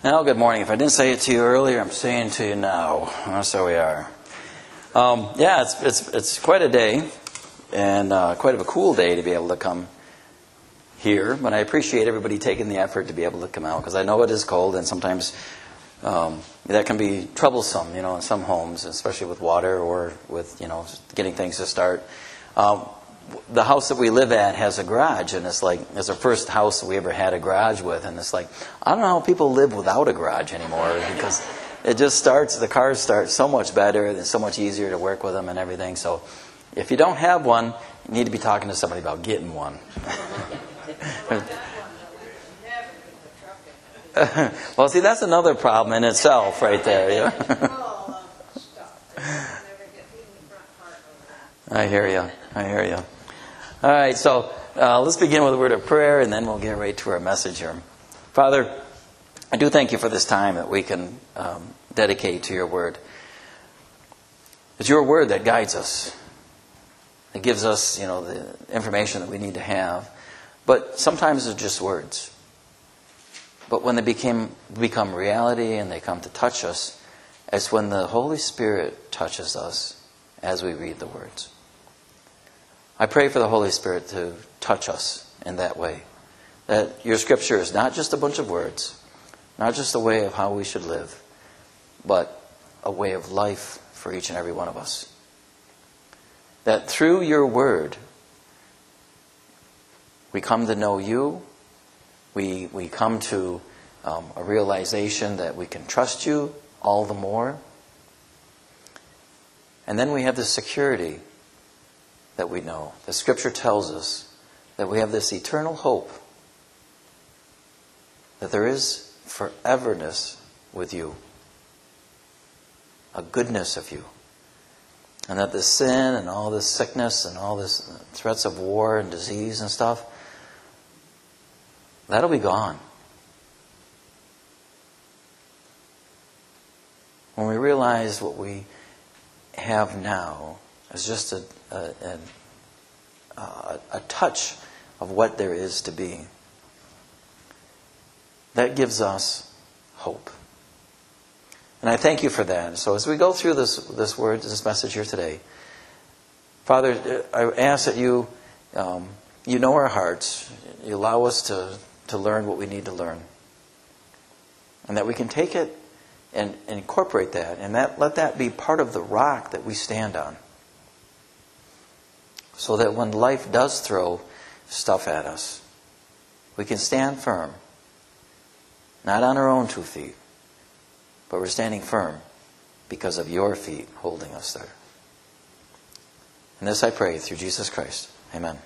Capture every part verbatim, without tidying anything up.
Well, good morning. If I didn't say it to you earlier, I'm saying it to you now. That's how we are. Um, yeah, it's it's it's quite a day, and uh, quite of a cool day to be able to come here. But I appreciate everybody taking the effort to be able to come out, because I know it is cold, and sometimes um, that can be troublesome, you know, in some homes, especially with water or with, you know, getting things to start. Um, The house that we live at has a garage, and it's like, it's the first house that we ever had a garage with, and it's like, I don't know how people live without a garage anymore, because it just starts, the cars start so much better, and it's so much easier to work with them and everything. So if you don't have one, you need to be talking to somebody about getting one. Well, see, that's another problem in itself right there. Yeah? I hear you. I hear you. All right, so uh, let's begin with a word of prayer, and then we'll get right to our message here. Father, I do thank you for this time that we can um, dedicate to your word. It's your word that guides us. It gives us, you know, the information that we need to have. But sometimes it's just words. But when they became, become reality and they come to touch us, it's when the Holy Spirit touches us as we read the words. I pray for the Holy Spirit to touch us in that way. That your scripture is not just a bunch of words, not just a way of how we should live, but a way of life for each and every one of us. That through your word, we come to know you, we, we come to um, a realization that we can trust you all the more. And then we have the security that we know. The scripture tells us that we have this eternal hope, that there is foreverness with you, a goodness of you, and that the sin and all this sickness and all this threats of war and disease and stuff, that'll be gone. When we realize what we have now is just a, a, a, a touch of what there is to be. That gives us hope. And I thank you for that. So as we go through this, this word, this message here today, Father, I ask that you, um, you know our hearts. You allow us to, to learn what we need to learn. And that we can take it and, and incorporate that. And that let that be part of the rock that we stand on. So that when life does throw stuff at us, we can stand firm. Not on our own two feet, but we're standing firm because of your feet holding us there. And this I pray through Jesus Christ. Amen.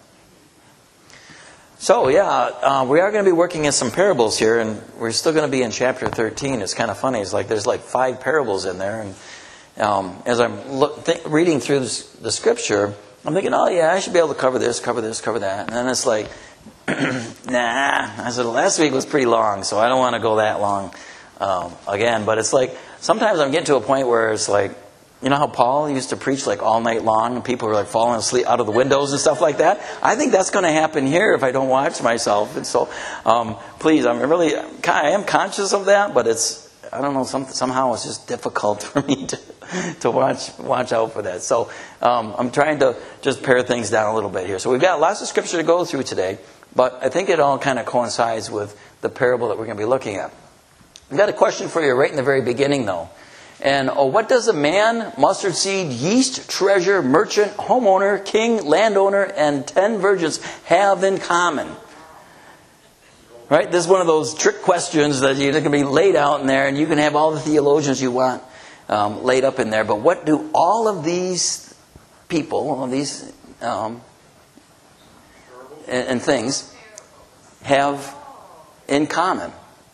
So, yeah, uh, we are going to be working in some parables here, and we're still going to be in chapter thirteen. It's kind of funny. It's like there's like five parables in there. And um, as I'm look, th- reading through this, the scripture, I'm thinking, oh, yeah, I should be able to cover this, cover this, cover that. And then it's like, nah. I said, last week was pretty long, so I don't want to go that long um, again. But it's like, sometimes I'm getting to a point where it's like, you know how Paul used to preach like all night long and people were like falling asleep out of the windows and stuff like that? I think that's going to happen here if I don't watch myself. And so, um, please, I'm really, I am conscious of that, but it's, I don't know, some, somehow it's just difficult for me to to watch watch out for that. So um, I'm trying to just pare things down a little bit here. So we've got lots of scripture to go through today, but I think it all kind of coincides with the parable that we're going to be looking at. I've got a question for you right in the very beginning, though. And oh, what does a man, mustard seed, yeast, treasure, merchant, homeowner, king, landowner, and ten virgins have in common? Right? This is one of those trick questions that you're going to be laid out in there, and you can have all the theologians you want um, laid up in there. But what do all of these people, all of these um, and, and things have in common?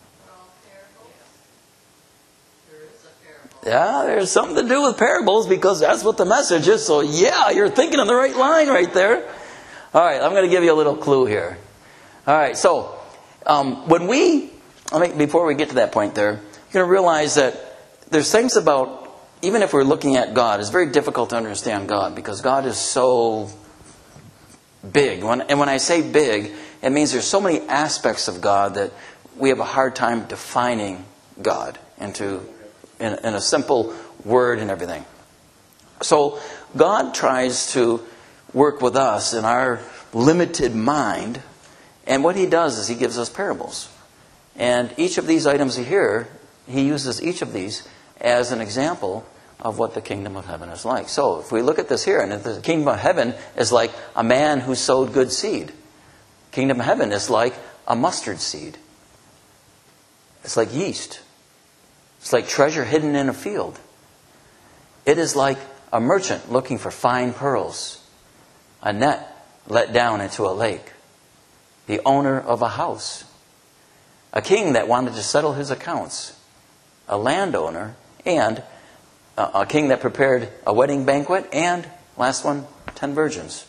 Yeah, there's something to do with parables because that's what the message is. So yeah, you're thinking on the right line right there. All right, I'm going to give you a little clue here. All right, so um, when we, I mean, before we get to that point there, you're going to realize that there's things about, even if we're looking at God, it's very difficult to understand God because God is so big. When, and when I say big, it means there's so many aspects of God that we have a hard time defining God into in, in a simple word and everything. So God tries to work with us in our limited mind, and what he does is he gives us parables. And each of these items here, he uses each of these as an example of what the kingdom of heaven is like. So if we look at this here, and the kingdom of heaven is like a man who sowed good seed. Kingdom of heaven is like a mustard seed. It's like yeast. It's like treasure hidden in a field. It is like a merchant looking for fine pearls. A net let down into a lake. The owner of a house. A king that wanted to settle his accounts. A landowner. And a king that prepared a wedding banquet. And, last one, ten virgins.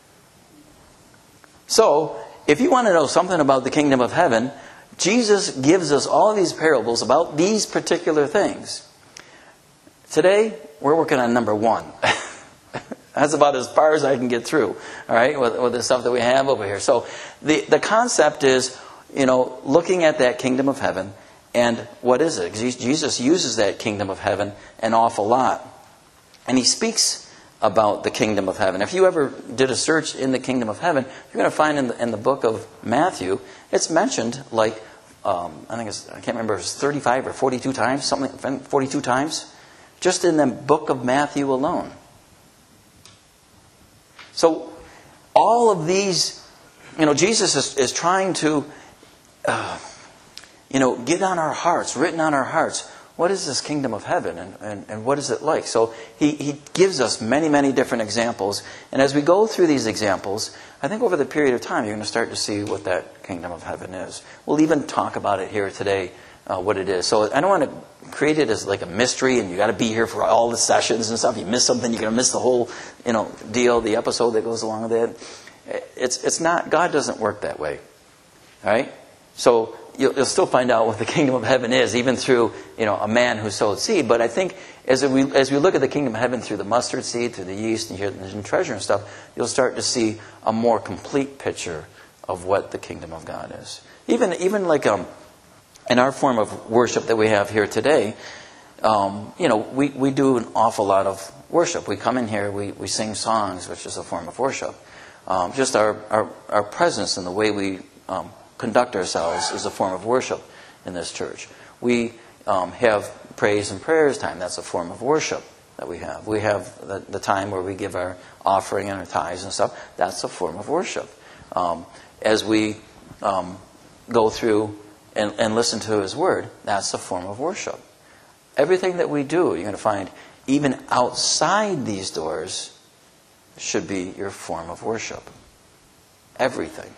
So, if you want to know something about the kingdom of heaven, Jesus gives us all these parables about these particular things. Today, we're working on number one. That's about as far as I can get through, all right, with, with the stuff that we have over here. So the, the concept is, you know, looking at that kingdom of heaven, and what is it? Jesus uses that kingdom of heaven an awful lot. And he speaks about the kingdom of heaven. If you ever did a search in the kingdom of heaven, you're going to find in the, in the book of Matthew, it's mentioned like, um, I think it's, I can't remember, it's thirty-five or forty-two times, something, forty-two times, just in the book of Matthew alone. So, all of these, you know, Jesus is, is trying to, uh, you know, get on our hearts, written on our hearts, what is this kingdom of heaven and, and, and what is it like? So, he, he gives us many, many different examples. And as we go through these examples, I think over the period of time, you're going to start to see what that kingdom of heaven is. We'll even talk about it here today, uh, what it is. So, I don't want to create it as like a mystery and you got to be here for all the sessions and stuff. You miss something, you're going to miss the whole, you know, deal, the episode that goes along with it. It's it's not, God doesn't work that way. All right? So you'll, you'll still find out what the kingdom of heaven is, even through, you know, a man who sowed seed. But I think as we as we look at the kingdom of heaven through the mustard seed, through the yeast and, here, and treasure and stuff, you'll start to see a more complete picture of what the kingdom of God is. Even even like um. in our form of worship that we have here today, um, you know, we, we do an awful lot of worship. We come in here, we, we sing songs, which is a form of worship. Um, just our, our, our presence and the way we um, conduct ourselves is a form of worship in this church. We um, have praise and prayers time. That's a form of worship that we have. We have the, the time where we give our offering and our tithes and stuff. That's a form of worship. Um, as we um, go through And, and listen to His Word, that's a form of worship. Everything that we do, you're going to find, even outside these doors, should be your form of worship. Everything.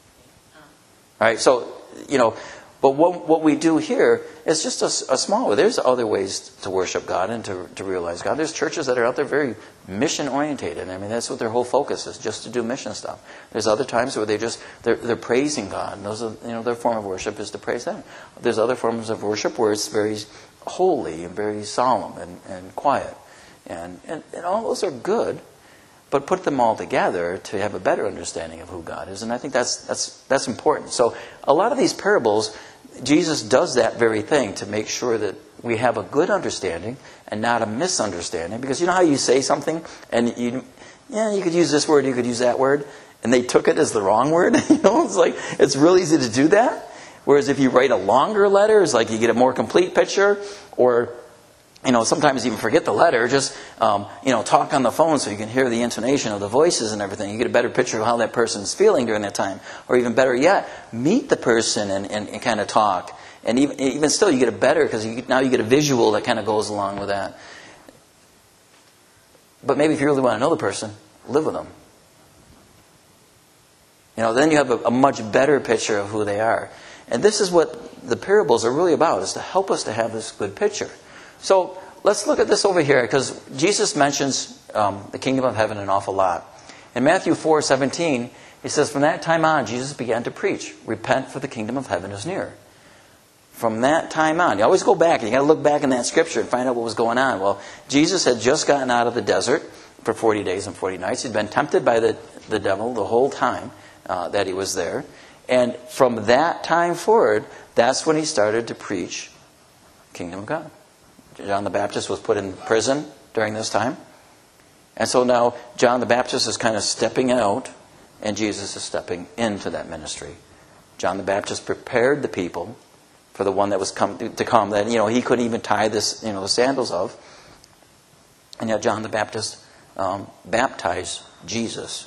All right, so, you know, but what, what we do here is just a, a small way. There's other ways to worship God and to, to realize God. There's churches that are out there very mission-orientated. I mean, that's what their whole focus is, just to do mission stuff. There's other times where they just, they're, they're praising God. And those are, you know, their form of worship is to praise them. There's other forms of worship where it's very holy and very solemn and, and quiet. And, and, and all those are good, but put them all together to have a better understanding of who God is. And I think that's that's that's important. So a lot of these parables, Jesus does that very thing to make sure that we have a good understanding and not a misunderstanding. Because you know how you say something and you, yeah, you could use this word, you could use that word, and they took it as the wrong word. You know, it's like it's real easy to do that. Whereas if you write a longer letter, it's like you get a more complete picture. Or, you know, sometimes even forget the letter. Just, um, you know, talk on the phone so you can hear the intonation of the voices and everything. You get a better picture of how that person's feeling during that time. Or even better yet, meet the person and, and, and kind of talk. And even even still, you get a better, because you, now you get a visual that kind of goes along with that. But maybe if you really want to know the person, live with them. You know, then you have a, a much better picture of who they are. And this is what the parables are really about, is to help us to have this good picture. So let's look at this over here, because Jesus mentions um, the kingdom of heaven an awful lot. In Matthew four seventeen, he says, "From that time on, Jesus began to preach, 'Repent, for the kingdom of heaven is near.'" From that time on. You always go back, and you got to look back in that scripture and find out what was going on. Well, Jesus had just gotten out of the desert for forty days and forty nights. He'd been tempted by the, the devil the whole time uh, that he was there. And from that time forward, that's when he started to preach kingdom of God. John the Baptist was put in prison during this time. And so now John the Baptist is kind of stepping out, and Jesus is stepping into that ministry. John the Baptist prepared the people for the one that was come to come, that, you know, he couldn't even tie this, you know, the sandals of. And yet John the Baptist um, baptized Jesus.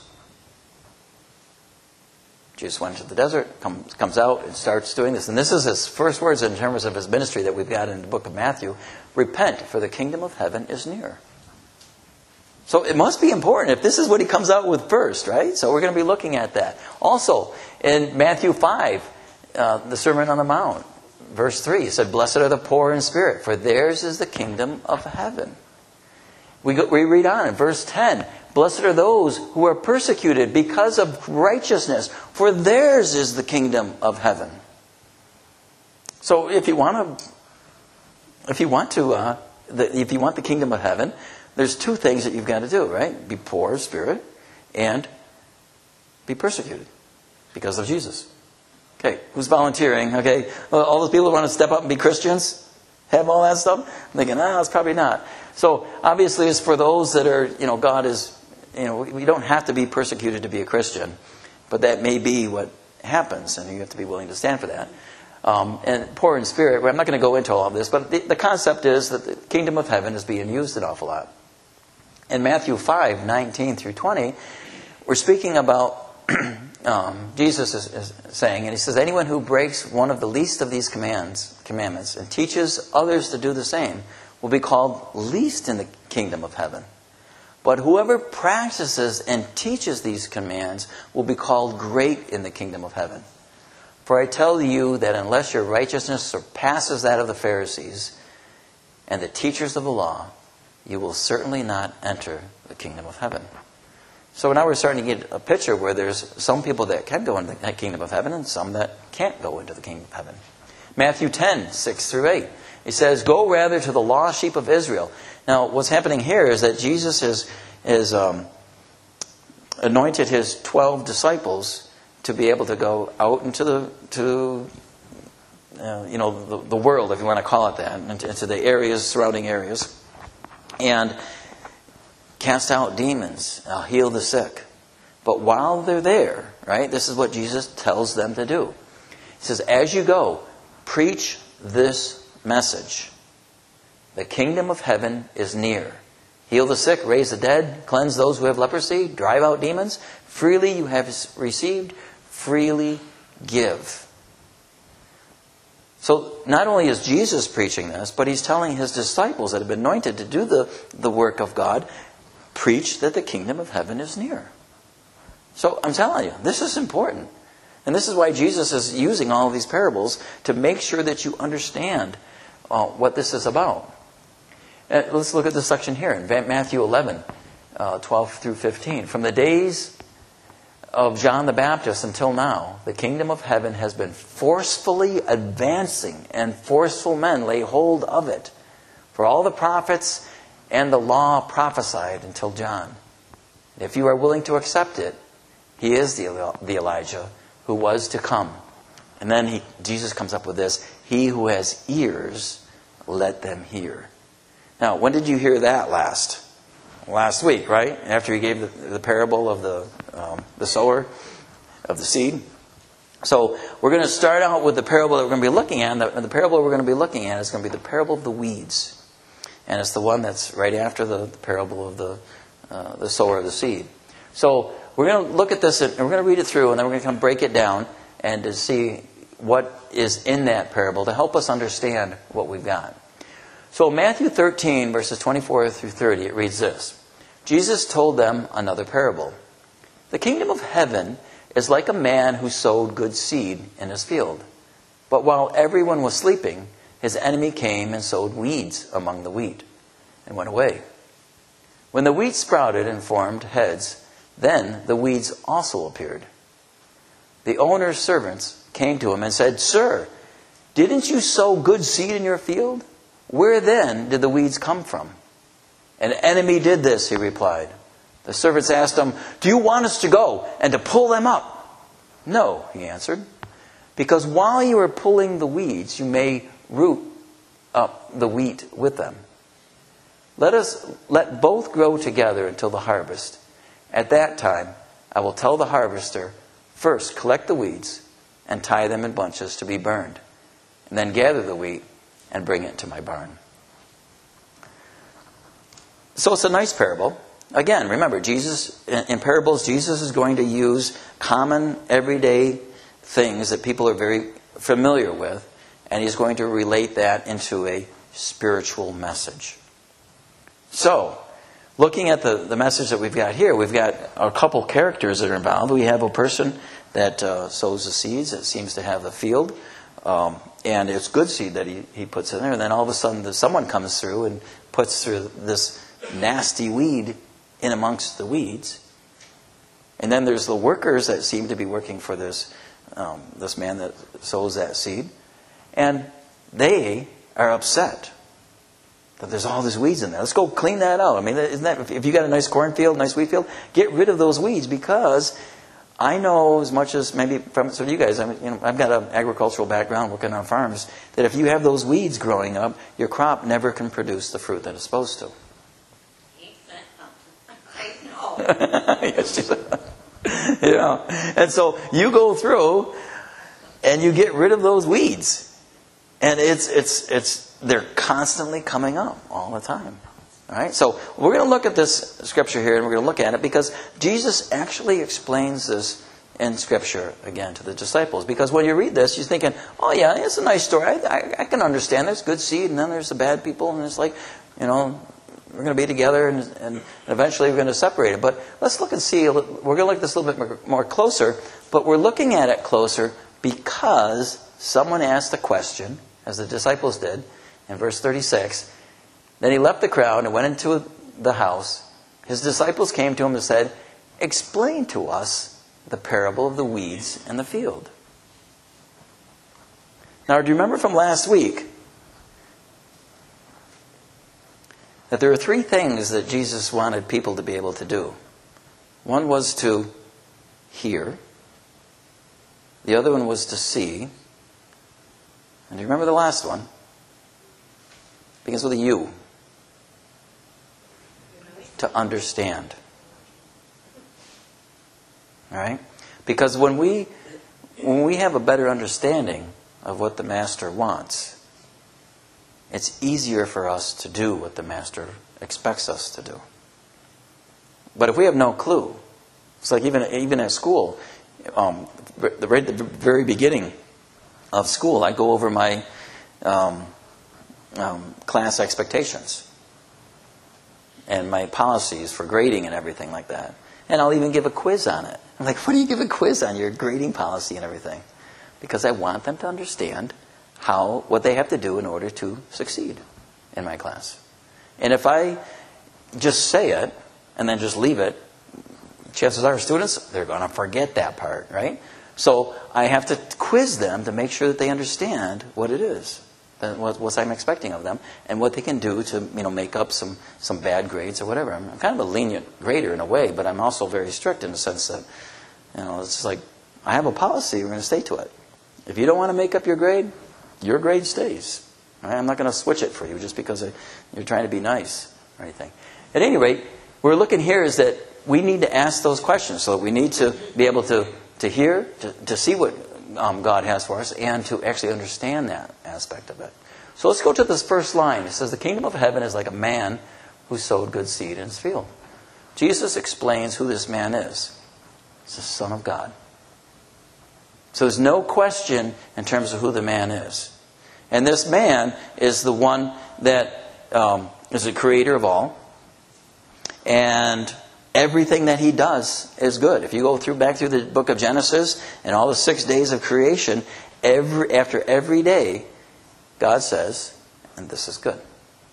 Jesus went into the desert, comes, comes out, and starts doing this. And this is his first words in terms of his ministry that we've got in the book of Matthew. Repent, for the kingdom of heaven is near. So it must be important if this is what he comes out with first, right? So we're going to be looking at that. Also, in Matthew five, uh, the Sermon on the Mount, verse three, he said, Blessed are the poor in spirit, for theirs is the kingdom of heaven. We, go, we read on in verse ten, Blessed are those who are persecuted because of righteousness, for theirs is the kingdom of heaven. So if you want to, if you want to, uh, the, if you want the kingdom of heaven, there's two things that you've got to do, right? Be poor in spirit and be persecuted because of Jesus. Okay, who's volunteering? Okay, all those people who want to step up and be Christians, have all that stuff. I'm thinking, ah, it's probably not. So obviously, it's for those that are, you know, God is, you know, we don't have to be persecuted to be a Christian, but that may be what happens, and you have to be willing to stand for that. Um, and poor in spirit, well, I'm not going to go into all of this, but the, the concept is that the kingdom of heaven is being used an awful lot. In Matthew five, nineteen through twenty, we're speaking about, um, Jesus is, is saying, and he says, anyone who breaks one of the least of these commands, commandments and teaches others to do the same will be called least in the kingdom of heaven. But whoever practices and teaches these commands will be called great in the kingdom of heaven. For I tell you that unless your righteousness surpasses that of the Pharisees and the teachers of the law, you will certainly not enter the kingdom of heaven. So now we're starting to get a picture where there's some people that can go into the kingdom of heaven and some that can't go into the kingdom of heaven. Matthew ten, six through eight. He says, Go rather to the lost sheep of Israel. Now what's happening here is that Jesus has, has um, anointed his twelve disciples to be able to go out into the, to, uh, you know, the, the world, if you want to call it that, into, into the areas, surrounding areas, and cast out demons, uh, heal the sick. But while they're there, right, this is what Jesus tells them to do. He says, as you go, preach this message. The kingdom of heaven is near. Heal the sick, raise the dead, cleanse those who have leprosy, drive out demons. Freely you have received, freely give. So not only is Jesus preaching this, but he's telling his disciples that have been anointed to do the, the work of God, preach that the kingdom of heaven is near. So I'm telling you, this is important. And this is why Jesus is using all of these parables to make sure that you understand uh, what this is about. Uh, let's look at this section here in Matthew eleven, uh, twelve through fifteen. From the days of John the Baptist until now, the kingdom of heaven has been forcefully advancing, and forceful men lay hold of it. For all the prophets and the law prophesied until John. If you are willing to accept it, he is the, the Elijah who was to come. And then he, Jesus comes up with this, he who has ears, let them hear. Now, when did you hear that last? Last week, right? After he gave the, the parable of the, um, the sower, of the seed. So we're going to start out with the parable that we're going to be looking at. And the, the parable we're going to be looking at is going to be the parable of the weeds. And it's the one that's right after the, the parable of the, uh, the sower of the seed. So we're going to look at this, and we're going to read it through, and then we're going to kind of break it down and to see what is in that parable to help us understand what we've got. So Matthew thirteen, verses twenty-four through thirty, it reads this. Jesus told them another parable. The kingdom of heaven is like a man who sowed good seed in his field. But while everyone was sleeping, his enemy came and sowed weeds among the wheat and went away. When the wheat sprouted and formed heads, then the weeds also appeared. The owner's servants came to him and said, Sir, didn't you sow good seed in your field? Where then did the weeds come from? An enemy did this, he replied. The servants asked him, Do you want us to go and to pull them up? No, he answered, because while you are pulling the weeds, you may root up the wheat with them. Let us let both grow together until the harvest. At that time, I will tell the harvester, first collect the weeds and tie them in bunches to be burned, and then gather the wheat and bring it to my barn. So it's a nice parable. Again, remember, Jesus, in parables, Jesus is going to use common, everyday things that people are very familiar with, and he's going to relate that into a spiritual message. So, looking at the, the message that we've got here, we've got a couple characters that are involved. We have a person that uh, sows the seeds, that seems to have the field, um, and it's good seed that he, he puts in there, and then all of a sudden someone comes through and puts through this nasty weed in amongst the weeds. And then there's the workers that seem to be working for this um, this man that sows that seed. And they are upset that there's all these weeds in there. Let's go clean that out. I mean, isn't that, if you got a nice cornfield, nice wheat field, get rid of those weeds, because I know as much as maybe from some of you guys, I mean, you know, I've got an agricultural background working on farms, that if you have those weeds growing up, your crop never can produce the fruit that it's supposed to. Yes, she said. You know, and so you go through and you get rid of those weeds, and it's it's it's they're constantly coming up all the time. All right, so we're going to look at this scripture here, and we're going to look at it because Jesus actually explains this in scripture again to the disciples. Because when you read this, you're thinking, "Oh yeah, it's a nice story. I, I, I can understand. There's good seed, and then there's the bad people, and it's like, you know, we're going to be together, and, and eventually we're going to separate it." But let's look and see. We're going to look at this a little bit more, more closer. But we're looking at it closer because someone asked a question, as the disciples did, in verse thirty-six. Then he left the crowd and went into the house. His disciples came to him and said, "Explain to us the parable of the weeds in the field." Now, do you remember from last week that there are three things that Jesus wanted people to be able to do? One was to hear. The other one was to see. And do you remember the last one? It begins with a U. To understand. All right? Because when we when we have a better understanding of what the Master wants, it's easier for us to do what the Master expects us to do. But if we have no clue, it's like even even at school, um, the, right at the very beginning of school, I go over my um, um, class expectations and my policies for grading and everything like that. And I'll even give a quiz on it. I'm like, what do you give a quiz on your grading policy and everything? Because I want them to understand how what they have to do in order to succeed in my class. And if I just say it and then just leave it, chances are students, they're going to forget that part, right? So I have to quiz them to make sure that they understand what it is, what, what I'm expecting of them, and what they can do to, you know, make up some, some bad grades or whatever. I'm kind of a lenient grader in a way, but I'm also very strict in the sense that, you know, it's like, I have a policy, we're going to stay to it. If you don't want to make up your grade, your grade stays. Right? I'm not going to switch it for you just because you're trying to be nice or anything. At any rate, we're looking here is that we need to ask those questions. So we need to be able to, to hear, to, to see what um, God has for us, and to actually understand that aspect of it. So let's go to this first line. It says, the kingdom of heaven is like a man who sowed good seed in his field. Jesus explains who this man is. It's the Son of God. So there's no question in terms of who the man is. And this man is the one that um, is the creator of all. And everything that he does is good. If you go through back through the book of Genesis and all the six days of creation, every after every day, God says, and this is good.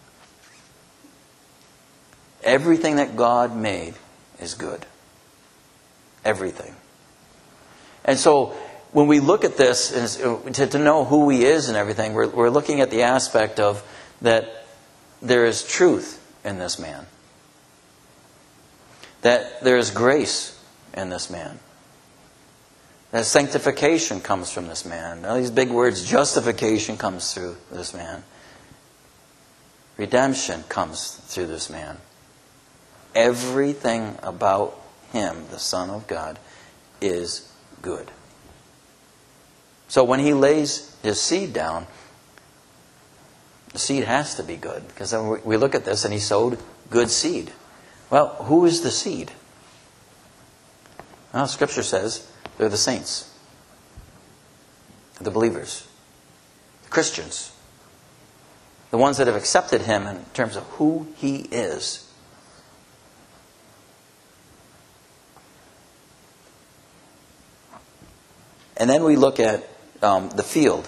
Everything that God made is good. Everything. And so when we look at this, and to, to know who he is and everything, we're, we're looking at the aspect of that there is truth in this man. That there is grace in this man. That sanctification comes from this man. All these big words, justification comes through this man. redemption comes through this man. Everything about him, the Son of God, is good. So when he lays his seed down, the seed has to be good. Because then we look at this and he sowed good seed. Well, who is the seed? Well, Scripture says they're the saints. The believers. The Christians. The ones that have accepted him in terms of who he is. And then we look at um, the field.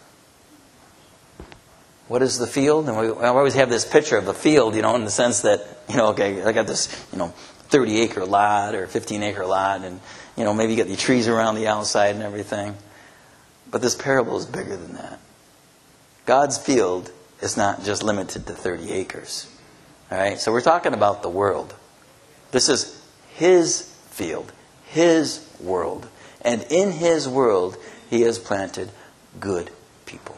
What is the field? And we I always have this picture of the field, you know, in the sense that, you know, okay, I got this, you know, thirty acre lot or fifteen acre lot, and, you know, maybe you got the trees around the outside and everything. But this parable is bigger than that. God's field is not just limited to thirty acres. All right? So we're talking about the world. This is his field, his world. And in his world, he has planted good people.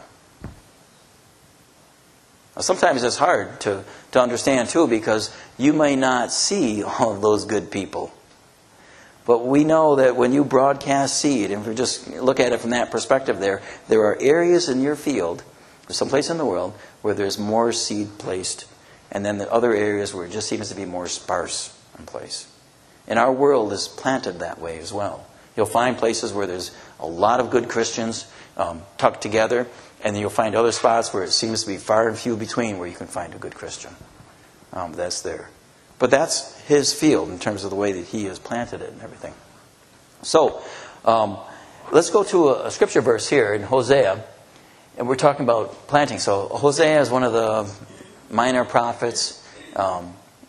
Now, sometimes it's hard to, to understand, too, because you may not see all of those good people. But we know that when you broadcast seed, and if we just look at it from that perspective there, there are areas in your field, someplace in the world, where there's more seed placed, and then the other areas where it just seems to be more sparse in place. And our world is planted that way as well. You'll find places where there's a lot of good Christians um, tucked together, and then you'll find other spots where it seems to be far and few between where you can find a good Christian. Um, that's there. But that's his field in terms of the way that he has planted it and everything. So, um, let's go to a, a scripture verse here in Hosea. And we're talking about planting. So Hosea is one of the minor prophets. Um,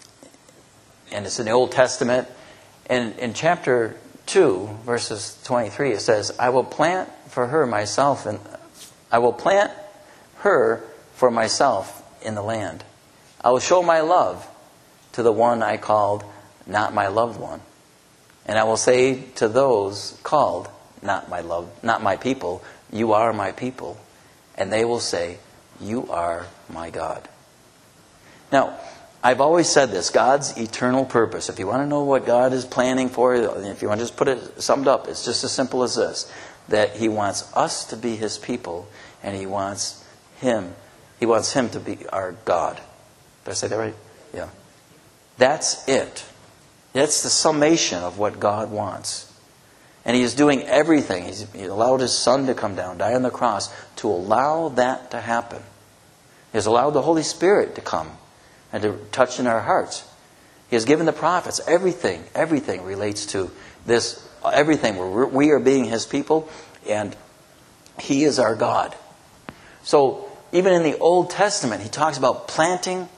and it's in the Old Testament. And in chapter two, verses twenty-three, it says, I will plant for her myself, and I will plant her for myself in the land. I will show my love to the one I called not my loved one. And I will say to those called not my love, not my people, you are my people. And they will say, you are my God. Now, I've always said this, God's eternal purpose. If you want to know what God is planning for, if you want to just put it summed up, it's just as simple as this. That he wants us to be his people, and he wants him, he wants him to be our God. Did I say that right? Yeah. That's it. That's the summation of what God wants. And he is doing everything. He's, he allowed his Son to come down, die on the cross, to allow that to happen. He has allowed the Holy Spirit to come and to touch in our hearts. He has given the prophets. Everything, everything relates to this. Everything. We're, we are being his people, and he is our God. So, even in the Old Testament, he talks about planting,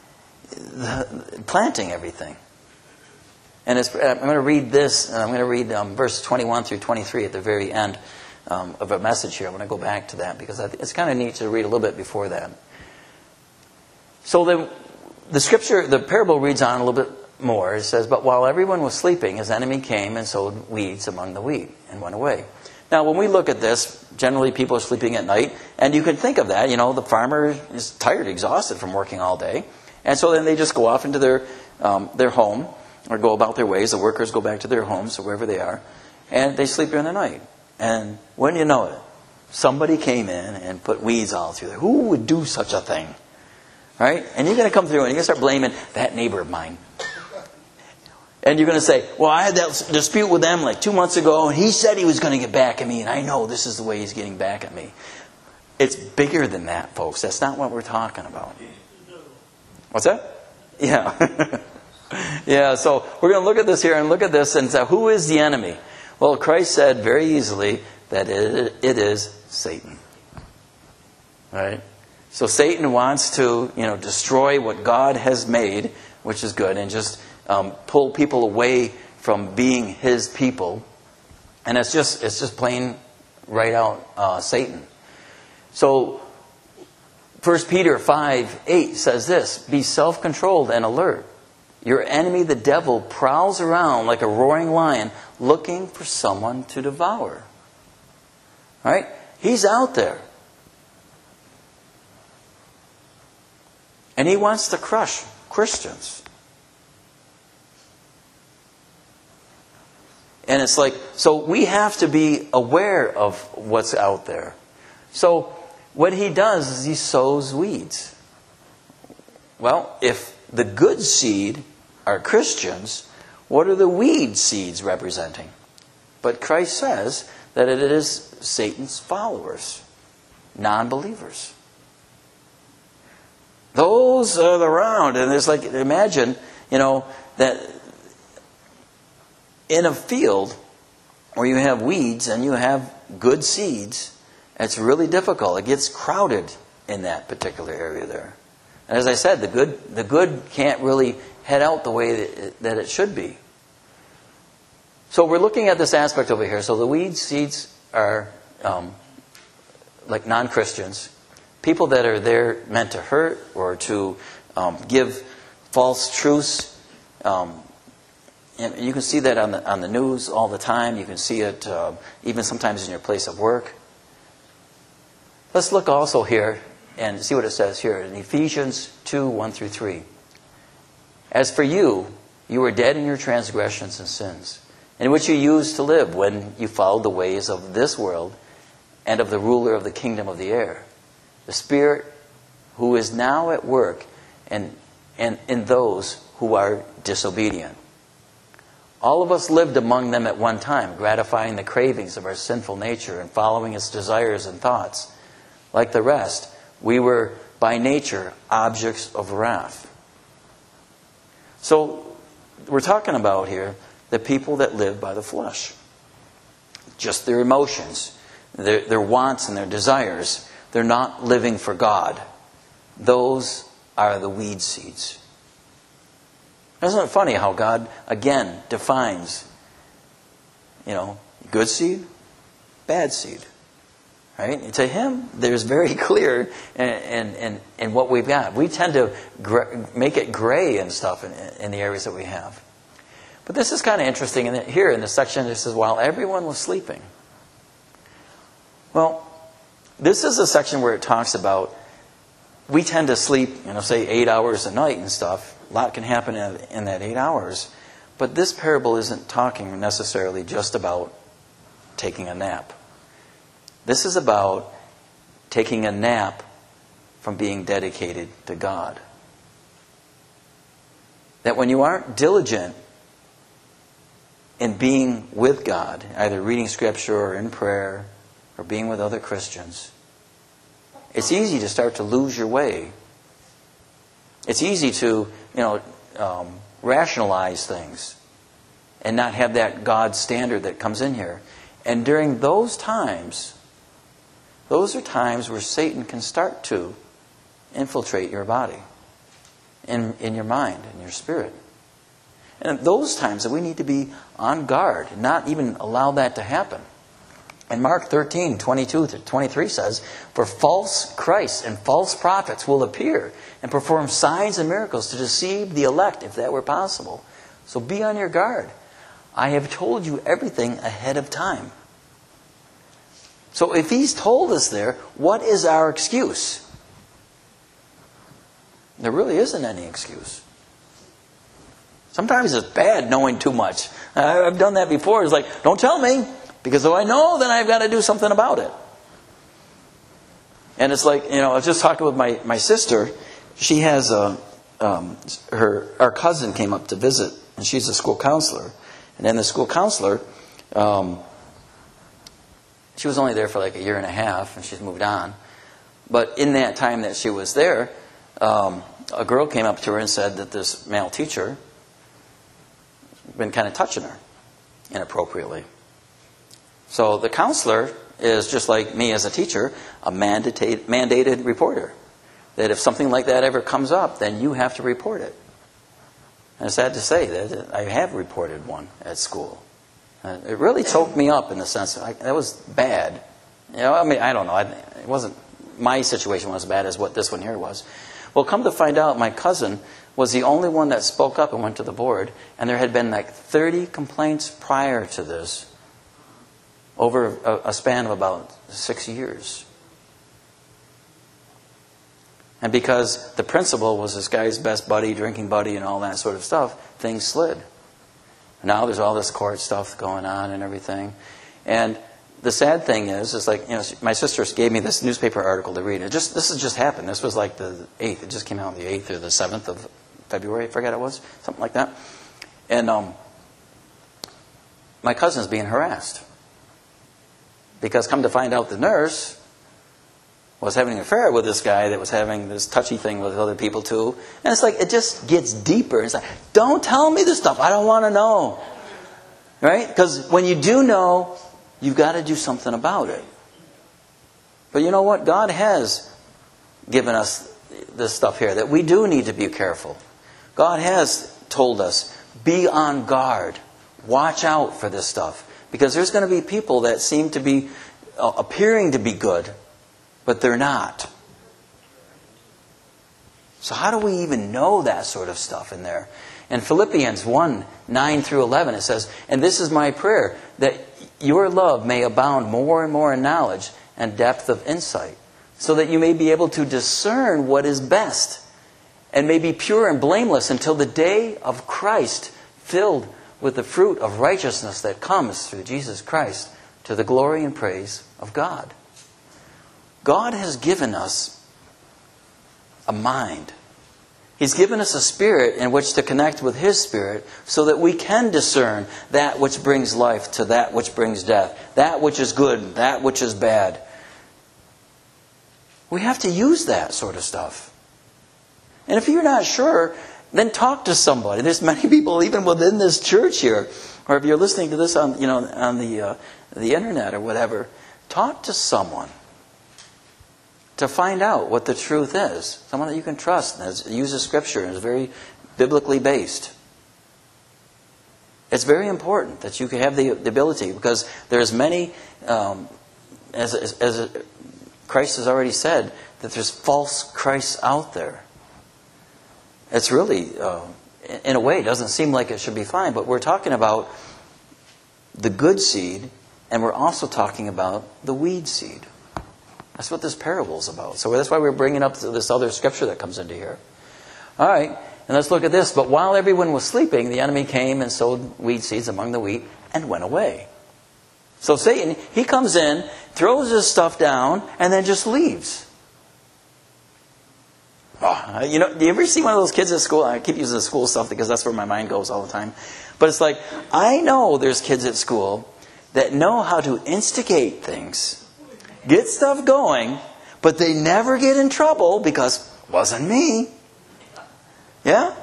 the, planting everything. And it's, I'm going to read this, and I'm going to read um, verse twenty-one through twenty-three at the very end um, of a message here. I want to go back to that because I think it's kind of neat to read a little bit before that. So the, the scripture, the parable reads on a little bit more. It says, but while everyone was sleeping, his enemy came and sowed weeds among the wheat and went away. Now, when we look at this, generally people are sleeping at night, and you can think of that. You know, the farmer is tired, exhausted from working all day, and so then they just go off into their um, their home, or go about their ways. The workers go back to their homes, or wherever they are, and they sleep during the night. And when you know it, somebody came in and put weeds all through there. Who would do such a thing? Right? And you're going to come through and you're going to start blaming that neighbor of mine. And you're going to say, well, I had that dispute with them like two months ago, and he said he was going to get back at me, and I know this is the way he's getting back at me. It's bigger than that, folks. That's not what we're talking about. What's that? Yeah. Yeah, so we're going to look at this here and look at this and say, who is the enemy? Well, Christ said very easily that it, it is Satan. Right? So Satan wants to, you know, destroy what God has made, which is good, and just um, pull people away from being his people. And it's just it's just plain right out uh, Satan. So First Peter five eight says this, be self-controlled and alert. Your enemy, the devil, prowls around like a roaring lion looking for someone to devour. Right? He's out there. And And he wants to crush Christians. And it's like, so we have to be aware of what's out there. So what he does is he sows weeds. Well, if the good seed are Christians, what are the weed seeds representing? But Christ says that it is Satan's followers, non-believers. Those are around, and it's like, imagine, you know, that in a field where you have weeds and you have good seeds, it's really difficult. It gets crowded in that particular area there. And as I said, the good the good can't really head out the way that it, that it should be. So we're looking at this aspect over here. So the weed seeds are um, like non-Christians, people that are there meant to hurt or to um, give false truths. Um, and you can see that on the on the news all the time. You can see it uh, even sometimes in your place of work. Let's look also here and see what it says here in Ephesians two, one through three. As for you, you were dead in your transgressions and sins, in which you used to live when you followed the ways of this world and of the ruler of the kingdom of the air, the Spirit who is now at work and, and in those who are disobedient. All of us lived among them at one time, gratifying the cravings of our sinful nature and following its desires and thoughts. Like the rest, we were by nature objects of wrath. So we're talking about here the people that live by the flesh. Just their emotions, their, their wants and their desires. They're not living for God. Those are the weed seeds. Isn't it funny how God, again, defines, you know, good seed, bad seed. Right? To him, there's very clear in, in, in, in what we've got. We tend to gr- make it gray and stuff in, in the areas that we have. But this is kind of interesting. And here in this section, it says, while everyone was sleeping. Well, this is a section where it talks about we tend to sleep, you know, say eight hours a night and stuff. A lot can happen in, in that eight hours. But this parable isn't talking necessarily just about taking a nap. This is about taking a nap from being dedicated to God. That when you aren't diligent in being with God, either reading Scripture or in prayer or being with other Christians, it's easy to start to lose your way. It's easy to, you know, um, rationalize things and not have that God standard that comes in here. And during those times, those are times where Satan can start to infiltrate your body, in, in your mind, in your spirit. And at those times that we need to be on guard and not even allow that to happen. And Mark thirteen, twenty-two to twenty-three says, for false Christs and false prophets will appear and perform signs and miracles to deceive the elect, if that were possible. So be on your guard. I have told you everything ahead of time. So if he's told us there, what is our excuse? There really isn't any excuse. Sometimes it's bad knowing too much. I've done that before. It's like, don't tell me, because if I know, then I've got to do something about it. And it's like, you know, I was just talking with my, my sister. She has a, um, her, our cousin came up to visit, and she's a school counselor. And then the school counselor, um, she was only there for like a year and a half, and she's moved on. But in that time that she was there, um, a girl came up to her and said that this male teacher had been kind of touching her inappropriately. So the counselor is just like me as a teacher, a mandated, mandated reporter. That if something like that ever comes up, then you have to report it. And it's sad to say that I have reported one at school. Uh, it really choked me up in the sense that I, that was bad. You know, I mean, I don't know. I, it wasn't, my situation wasn't as bad as what this one here was. Well, come to find out, my cousin was the only one that spoke up and went to the board. And there had been like thirty complaints prior to this over a, a span of about six years. And because the principal was this guy's best buddy, drinking buddy, and all that sort of stuff, things slid. Now there's all this court stuff going on and everything. And the sad thing is, is like, you know, my sister gave me this newspaper article to read. It just, this has just happened. This was like the eighth. It just came out on the eighth or the seventh of February, I forget it was. Something like that. And um, my cousin's being harassed. Because come to find out, the nurse was having an affair with this guy that was having this touchy thing with other people too. And it's like, it just gets deeper. It's like, don't tell me this stuff. I don't want to know. Right? Because when you do know, you've got to do something about it. But you know what? God has given us this stuff here, that we do need to be careful. God has told us, be on guard. Watch out for this stuff. Because there's going to be people that seem to be uh, appearing to be good, but they're not. So how do we even know that sort of stuff in there? In Philippians one, nine through eleven, it says, and this is my prayer, that your love may abound more and more in knowledge and depth of insight, so that you may be able to discern what is best, and may be pure and blameless until the day of Christ, filled with the fruit of righteousness that comes through Jesus Christ, to the glory and praise of God. God has given us a mind. He's given us a spirit in which to connect with His Spirit so that we can discern that which brings life to that which brings death, that which is good, that which is bad. We have to use that sort of stuff. And if you're not sure, then talk to somebody. There's many people even within this church here, or if you're listening to this on, you know, on the uh, the internet or whatever, talk to someone to find out what the truth is. Someone that you can trust and has, uses Scripture and is very biblically based. It's very important that you can have the, the ability, because there's many, um, as, as, as Christ has already said, that there's false Christs out there. It's really, uh, in a way, it doesn't seem like it should be fine, but we're talking about the good seed, and we're also talking about the weed seed. That's what this parable is about. So that's why we're bringing up this other scripture that comes into here. All right, and let's look at this. But while everyone was sleeping, the enemy came and sowed weed seeds among the wheat and went away. So Satan, he comes in, throws his stuff down, and then just leaves. Oh, you know, do you ever see one of those kids at school? I keep using the school stuff because that's where my mind goes all the time. But it's like, I know there's kids at school that know how to instigate things, get stuff going, but they never get in trouble because it wasn't me. Yeah?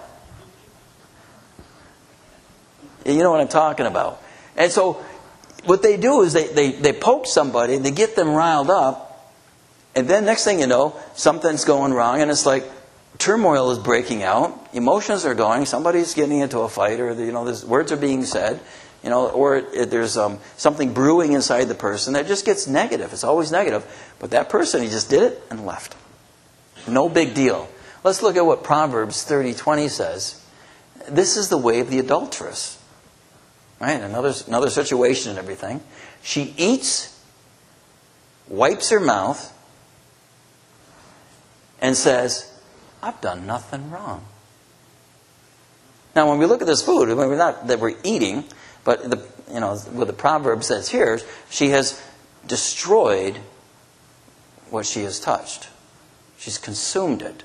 You know what I'm talking about. And so what they do is they, they, they poke somebody, they get them riled up, and then next thing you know, something's going wrong, and it's like turmoil is breaking out, emotions are going, somebody's getting into a fight, or you know, there's, words are being said, you know, or it, there's um, something brewing inside the person that just gets negative. It's always negative. But that person, he just did it and left. No big deal. Let's look at what Proverbs thirty twenty says. This is the way of the adulteress. Right? Another, another situation and everything. She eats, wipes her mouth, and says, I've done nothing wrong. Now, when we look at this food, we're not that we're eating, but the, you know, with the proverb says here, she has destroyed what she has touched. She's consumed it.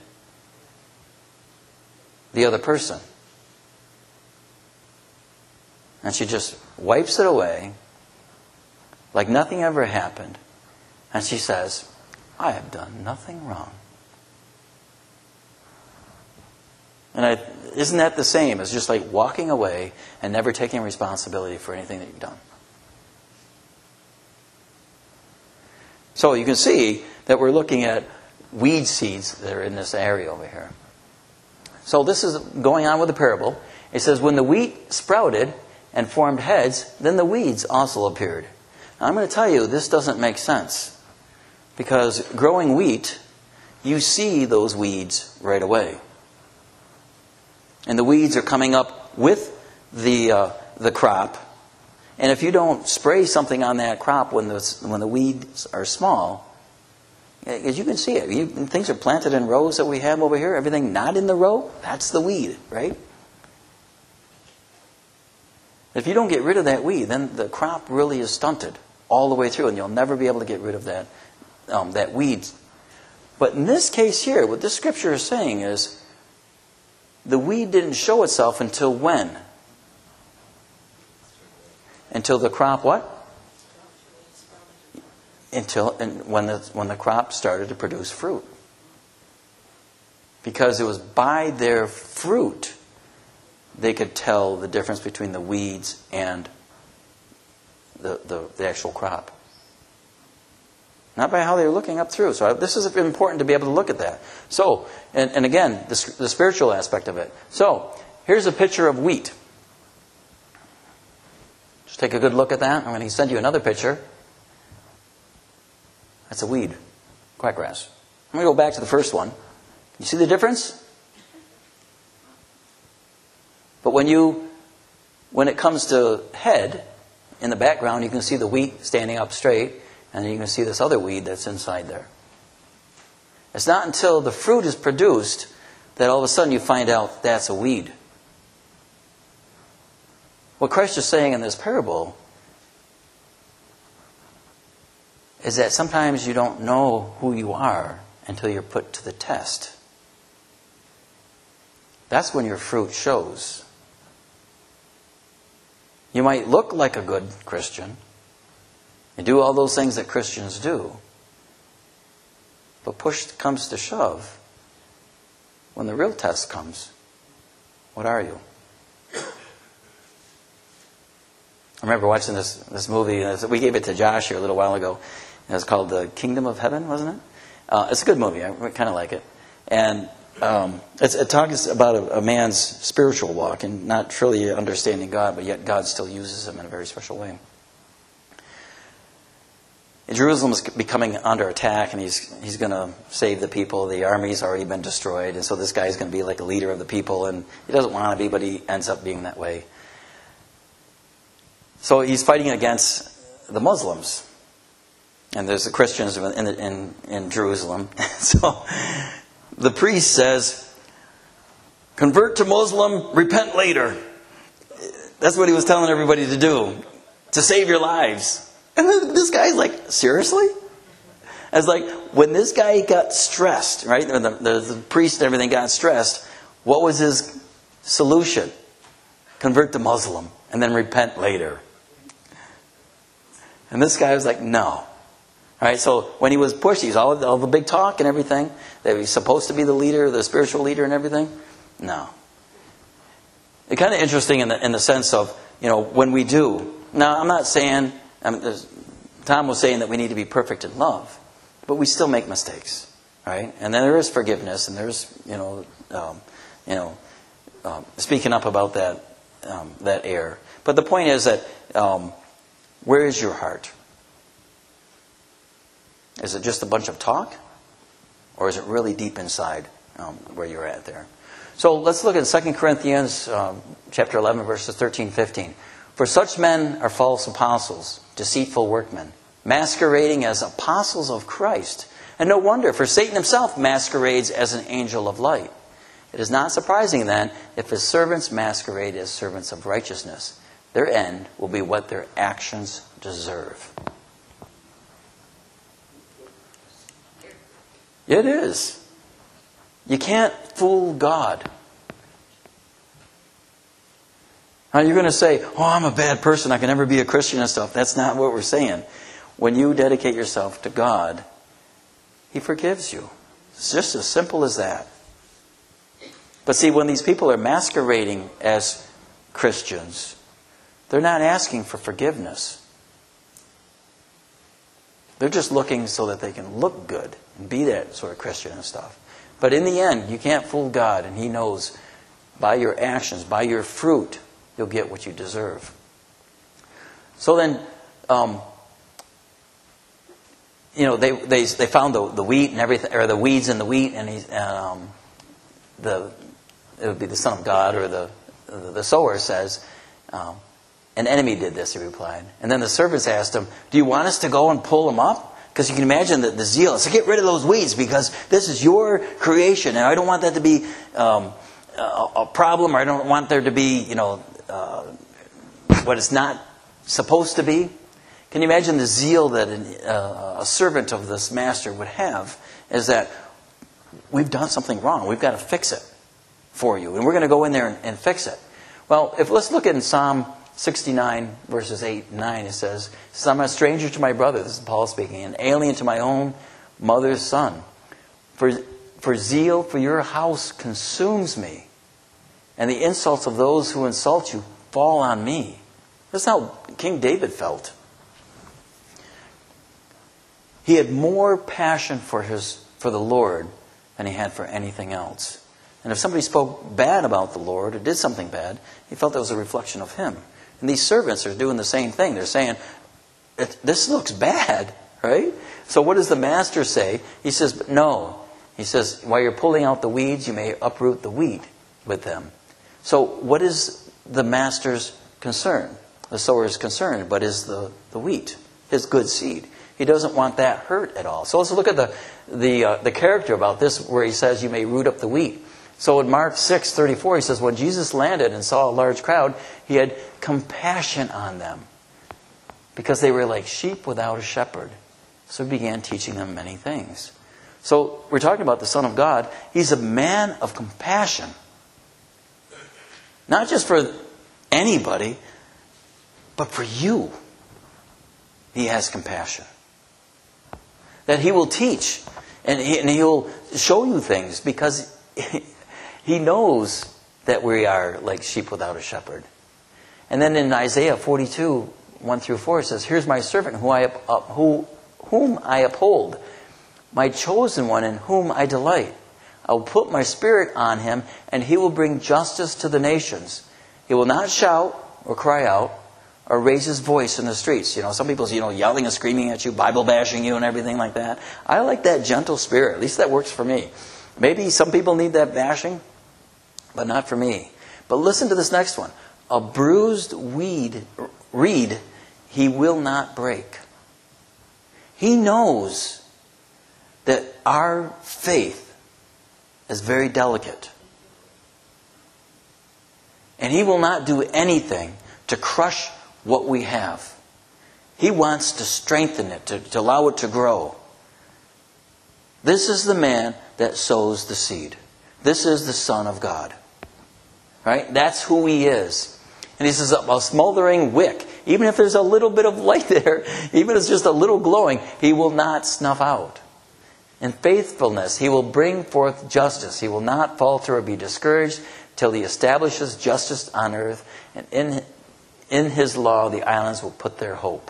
The other person. And she just wipes it away like nothing ever happened. And she says, I have done nothing wrong. And I, isn't that the same as just like walking away and never taking responsibility for anything that you've done? So you can see that we're looking at weed seeds that are in this area over here. So this is going on with the parable. It says, when the wheat sprouted and formed heads, then the weeds also appeared. Now, I'm going to tell you, this doesn't make sense. Because growing wheat, you see those weeds right away. And the weeds are coming up with the uh, the crop. And if you don't spray something on that crop when the, when the weeds are small, As you can see it, you, things are planted in rows that we have over here. Everything not in the row, that's the weed, right? If you don't get rid of that weed, then the crop really is stunted all the way through, and you'll never be able to get rid of that um, that weed. But in this case here, what this scripture is saying is, the weed didn't show itself until when? Until the crop what? Until and when the when the crop started to produce fruit. Because it was by their fruit they could tell the difference between the weeds and the, the, the actual crop. Not by how they were looking up through. So this is important to be able to look at that. So, and, and again, the, the spiritual aspect of it. So, here's a picture of wheat. Just take a good look at that. I'm going to send you another picture. That's a weed. Quackgrass. I'm going to go back to the first one. You see the difference? But when you, when it comes to head, in the background you can see the wheat standing up straight, and then you can see this other weed that's inside there. It's not until the fruit is produced that all of a sudden you find out that's a weed. What Christ is saying in this parable is that sometimes you don't know who you are until you're put to the test. That's when your fruit shows. You might look like a good Christian and do all those things that Christians do. But push comes to shove, when the real test comes, what are you? I remember watching this this movie. We gave it to Josh here a little while ago. It was called The Kingdom of Heaven, wasn't it? Uh, it's a good movie. I kind of like it. And um, it's, it talks about a, a man's spiritual walk and not truly understanding God, but yet God still uses him in a very special way. Jerusalem is becoming under attack, and he's he's going to save the people. The army's already been destroyed, and so this guy's going to be like a leader of the people, and he doesn't want to be, but he ends up being that way. So he's fighting against the Muslims. And there's the Christians in, in, in Jerusalem. So the priest says, convert to Muslim, repent later. That's what he was telling everybody to do, to save your lives. And this guy's like, seriously? I was like, when this guy got stressed, right? The, the, the priest and everything got stressed, what was his solution? Convert to Muslim and then repent later. And this guy was like, no. All right, so when he was pushed, he's all, all the big talk and everything, that he's supposed to be the leader, the spiritual leader and everything. No. It's kind of interesting in the in the sense of, you know, when we do. Now, I'm not saying, I mean, Tom was saying that we need to be perfect in love, but we still make mistakes, right? And then there is forgiveness, and there's, you know, um, you know, um, speaking up about that um, that error. But the point is that, um, where is your heart? Is it just a bunch of talk? Or is it really deep inside um, where you're at there? So let's look at Second Corinthians um, chapter eleven, verses thirteen, fifteen. For such men are false apostles, deceitful workmen, masquerading as apostles of Christ. And no wonder, for Satan himself masquerades as an angel of light. It is not surprising then if his servants masquerade as servants of righteousness. Their end will be what their actions deserve. It is. You can't fool God. Now you're going to say, oh, I'm a bad person, I can never be a Christian and stuff. That's not what we're saying. When you dedicate yourself to God, He forgives you. It's just as simple as that. But see, when these people are masquerading as Christians, they're not asking for forgiveness. They're just looking so that they can look good and be that sort of Christian and stuff. But in the end, you can't fool God, and He knows by your actions, by your fruit, you'll get what you deserve. So then, um, you know, they they they found the the wheat and everything, or the weeds in the wheat, and he, um, the it would be the Son of God, or the the, the sower says, um, an enemy did this, he replied. And then the servants asked him, do you want us to go and pull him up? Because you can imagine the, the zeal. So get rid of those weeds because this is your creation. And I don't want that to be um, a, a problem. Or I don't want there to be, you know, uh, what it's not supposed to be. Can you imagine the zeal that an, uh, a servant of this master would have? Is that we've done something wrong. We've got to fix it for you. And we're going to go in there and, and fix it. Well, if let's look in Psalm sixty-nine, verses eight and nine, it says, I'm a stranger to my brother, this is Paul speaking, an alien to my own mother's son. For, for zeal for your house consumes me, and the insults of those who insult you fall on me. That's how King David felt. He had more passion for his for the Lord than he had for anything else. And if somebody spoke bad about the Lord or did something bad, he felt that was a reflection of him. And these servants are doing the same thing. They're saying, this looks bad, right? So what does the master say? He says, no. He says, while you're pulling out the weeds, you may uproot the wheat with them. So what is the master's concern? The sower's concern, but is the, the wheat, his good seed. He doesn't want that hurt at all. So let's look at the, the, uh, the character about this where he says you may root up the wheat. So in Mark six thirty-four, he says, when Jesus landed and saw a large crowd, he had compassion on them because they were like sheep without a shepherd. So he began teaching them many things. So we're talking about the Son of God. He's a man of compassion. Not just for anybody, but for you. He has compassion. That he will teach and, he, and he'll show you things because he knows that we are like sheep without a shepherd. And then in Isaiah forty-two, one through four, it says, here's my servant who I, uh, who, whom I uphold, my chosen one in whom I delight. I will put my spirit on him, and he will bring justice to the nations. He will not shout or cry out or raise his voice in the streets. You know, some people, you know, yelling and screaming at you, Bible bashing you and everything like that. I like that gentle spirit. At least that works for me. Maybe some people need that bashing, but not for me. But listen to this next one. A bruised weed, reed he will not break. He knows that our faith is very delicate. And he will not do anything to crush what we have. He wants to strengthen it, to, to allow it to grow. This is the man that sows the seed. This is the Son of God. Right? That's who he is. And he says, a smoldering wick, even if there's a little bit of light there, even if it's just a little glowing, he will not snuff out. In faithfulness, he will bring forth justice. He will not falter or be discouraged till he establishes justice on earth. And in, in his law, the islands will put their hope.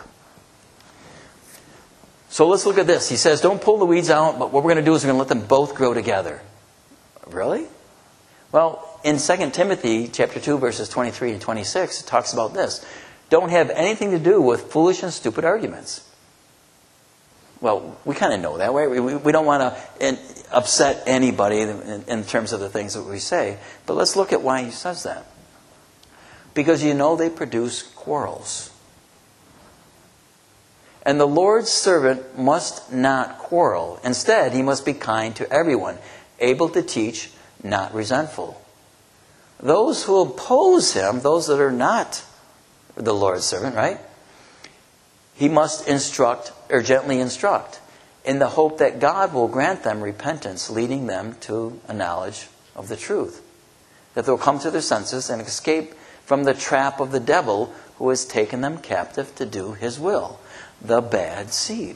So let's look at this. He says, don't pull the weeds out, but what we're going to do is we're going to let them both grow together. Really? Well, in Second Timothy chapter two, verses twenty-three and twenty-six, it talks about this. Don't have anything to do with foolish and stupid arguments. Well, we kind of know that, right? We, we don't want to upset anybody in, in terms of the things that we say. But let's look at why he says that. Because you know they produce quarrels. And the Lord's servant must not quarrel. Instead, he must be kind to everyone, able to teach, not resentful. Those who oppose him, those that are not the Lord's servant, right? He must instruct, or gently instruct, in the hope that God will grant them repentance, leading them to a knowledge of the truth. That they'll come to their senses and escape from the trap of the devil who has taken them captive to do his will. The bad seed.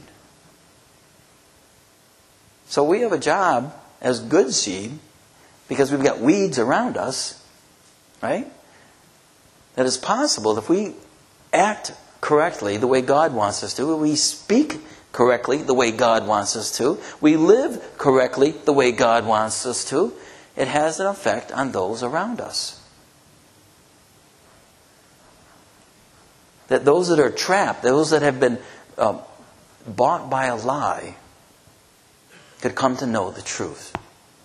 So we have a job as good seed, because we've got weeds around us, right? That is possible if we act correctly the way God wants us to, we speak correctly the way God wants us to, we live correctly the way God wants us to, it has an effect on those around us. That those that are trapped, those that have been uh, bought by a lie, could come to know the truth.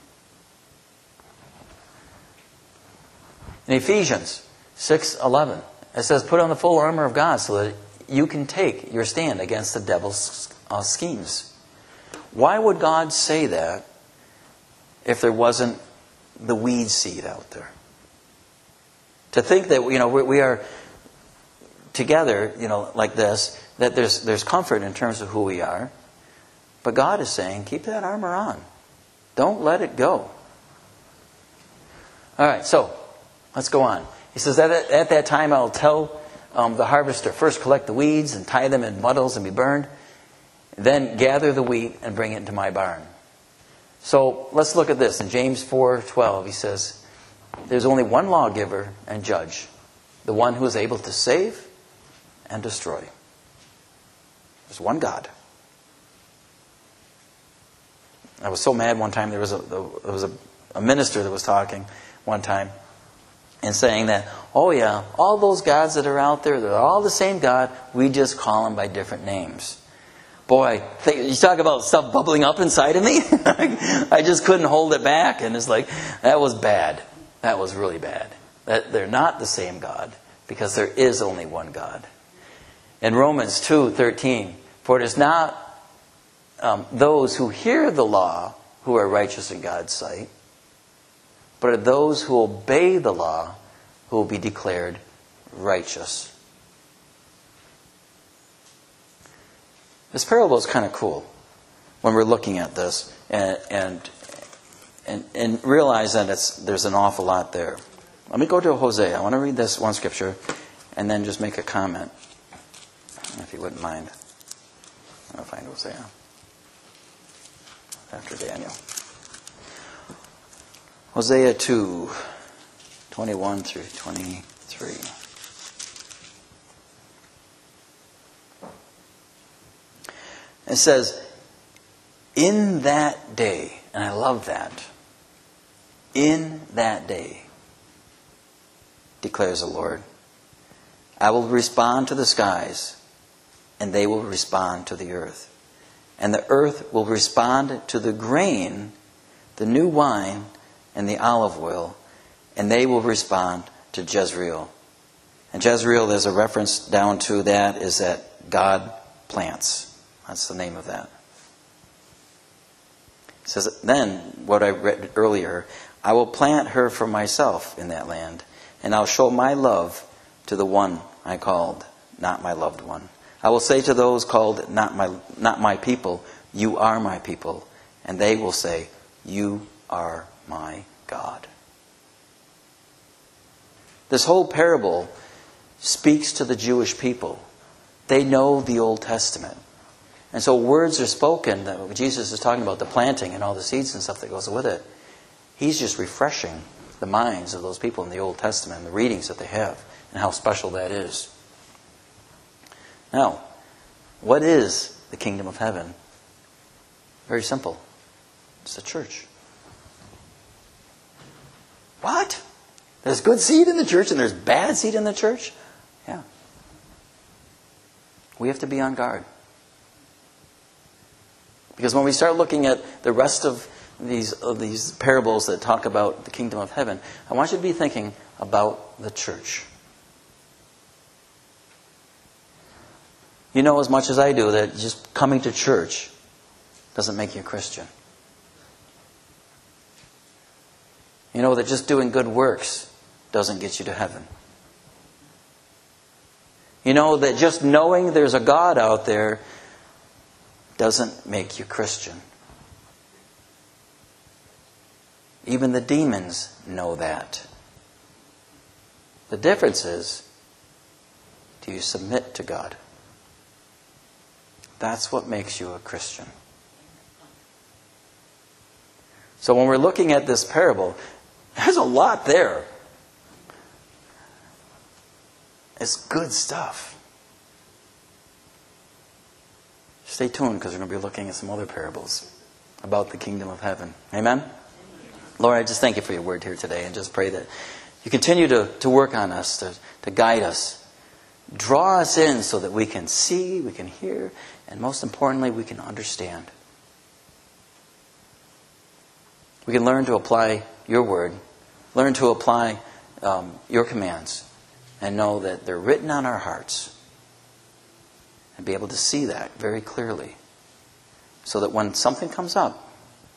In Ephesians six eleven, it says, put on the full armor of God so that you can take your stand against the devil's uh, schemes. Why would God say that if there wasn't the weed seed out there? To think that, you know, we, we are together, you know, like this, that there's there's comfort in terms of who we are. But God is saying, keep that armor on. Don't let it go. All right, so let's go on. He says, at, at that time I'll tell um, the harvester, first collect the weeds and tie them in bundles and be burned. Then gather the wheat and bring it into my barn. So let's look at this. In James four twelve, he says, there's only one lawgiver and judge, the one who is able to save and destroy. There's one God. I was so mad one time. There was a there was a, a minister that was talking one time and saying that, oh yeah, all those gods that are out there, they're all the same God. We just call them by different names. Boy, you talk about stuff bubbling up inside of me. I just couldn't hold it back, and it's like, that was bad. That was really bad. That they're not the same God, because there is only one God. In Romans two thirteen, for it is not um, those who hear the law who are righteous in God's sight, but are those who obey the law who will be declared righteous. This parable is kind of cool when we're looking at this and and and, and realize that it's there's an awful lot there. Let me go to Hosea. I want to read this one scripture and then just make a comment, if you wouldn't mind. I'll find Hosea after Daniel. Hosea two, twenty-one through twenty-three. It says, in that day, and I love that, in that day, declares the Lord, I will respond to the skies, and they will respond to the earth. And the earth will respond to the grain, the new wine, and the olive oil, and they will respond to Jezreel. And Jezreel, there's a reference down to that, is that God plants. That's the name of that. It says, then, what I read earlier, I will plant her for myself in that land, and I'll show my love to the one I called, not my loved one. I will say to those called not my not my people, you are my people. And they will say, you are my God. This whole parable speaks to the Jewish people. They know the Old Testament. And so words are spoken that Jesus is talking about, the planting and all the seeds and stuff that goes with it. He's just refreshing the minds of those people in the Old Testament and the readings that they have and how special that is. Now, what is the kingdom of heaven? Very simple. It's the church. What? There's good seed in the church and there's bad seed in the church? Yeah. We have to be on guard. Because when we start looking at the rest of these of these parables that talk about the kingdom of heaven, I want you to be thinking about the church. You know as much as I do that just coming to church doesn't make you a Christian. You know that just doing good works doesn't get you to heaven. You know that just knowing there's a God out there doesn't make you Christian. Even the demons know that. The difference is, do you submit to God? That's what makes you a Christian. So when we're looking at this parable, there's a lot there. It's good stuff. Stay tuned, because we're going to be looking at some other parables about the kingdom of heaven. Amen? Lord, I just thank you for your word here today, and just pray that you continue to, to work on us, to, to guide us. Draw us in so that we can see, we can hear, and most importantly, we can understand. We can learn to apply your word, learn to apply um, your commands, and know that they're written on our hearts. And be able to see that very clearly so that when something comes up,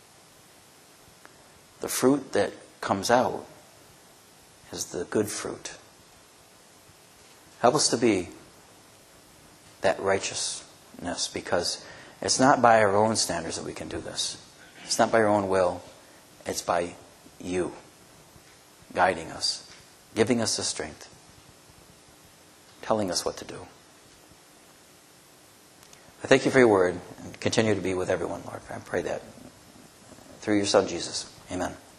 the fruit that comes out is the good fruit. Help us to be that righteousness, because it's not by our own standards that we can do this. It's not by our own will. It's by you guiding us, giving us the strength, telling us what to do. I thank you for your word, and continue to be with everyone, Lord. I pray that through your Son, Jesus. Amen.